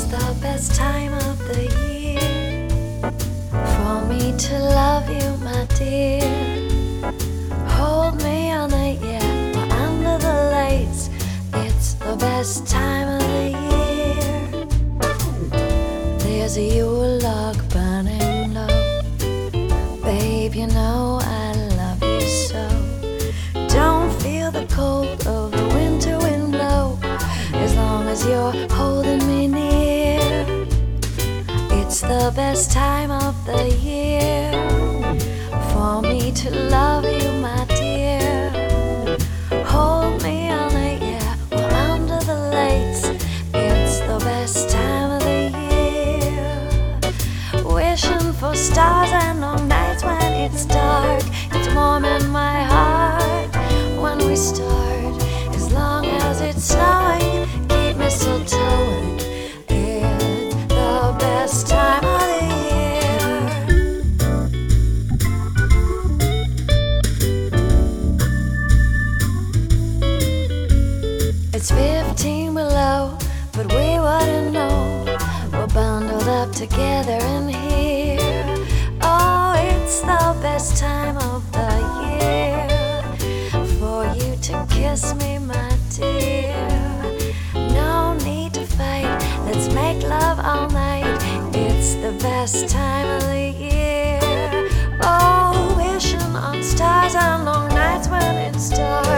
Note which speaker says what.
Speaker 1: the best time of the year for me to love you, my dear. Hold me all night, yeah, we're under the lights. It's the best time of the year. There's a Yule log burning low. Babe, you know I love you so. Don't feel the cold of the winter wind blow as long as you're holding me near. It's the best time of the year for me to love you, my dear. Hold me all night, yeah, we're under the lights. It's the best time of the year. Wishing for stars and long nights when it's dark. It's warm in my heart when we start. As long as it's snowing, keep mistletoeing. It's the best time of the year. It's 15 below, but we wouldn't know. We're bundled up together in here. Oh, it's the best time of the year for you to kiss me, my dear. No need to fight, let's make love all night. It's the best time of the year. Oh, wishing on stars on long nights when it's dark.